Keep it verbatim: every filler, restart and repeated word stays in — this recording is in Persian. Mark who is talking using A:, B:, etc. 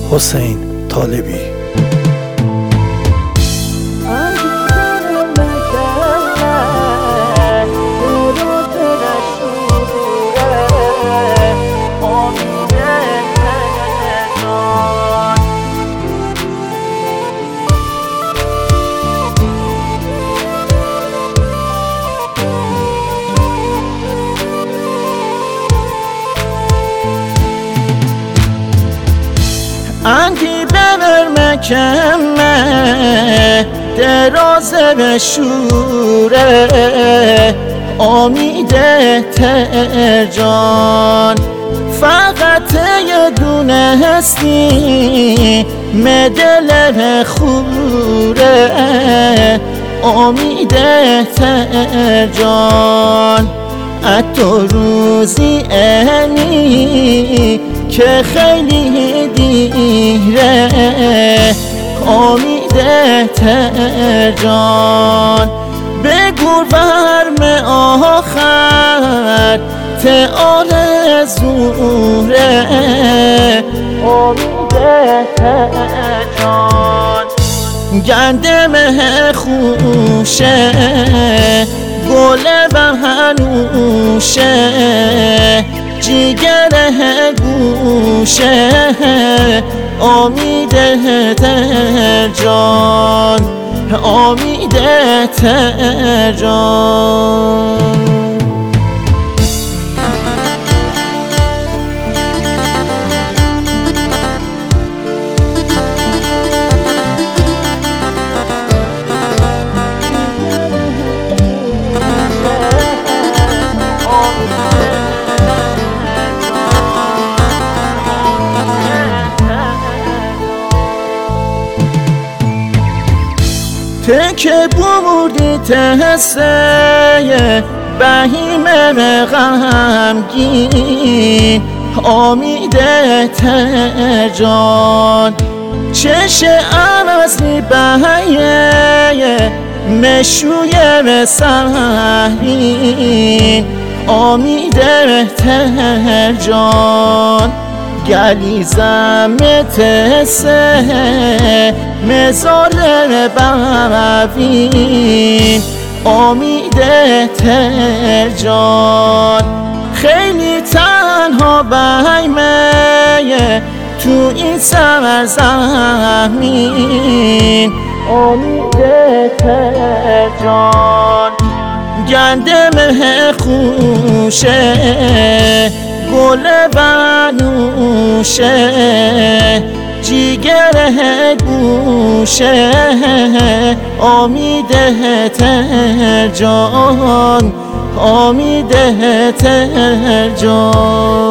A: حسین طالبی.
B: اندی ببر مکمه درازه به شوره امیده ترجان، فقط یه دونه هستی مدل به خوره امیده ترجان. اتو روزی انی که خیلی دیره امیده ترجان، بگور ورم آخر ته آرزوره امیده ترجان. گندم خوشه گل بهنوشه جیگر گوشه امیده ترجان، امیده ترجان. که بردی تهسه بهیمه غمگین امیده ترجان. چش عوض می بهیه مشوی سهرین امیده ترجان. گلیزم تسه مزار بوین امیده ترجان. خیلی تنها بهیمه تو این سرزمین امیده ترجان. گندم خوشه گل بنوشه جیگر گوشه امیده ترجان، امیده ترجان.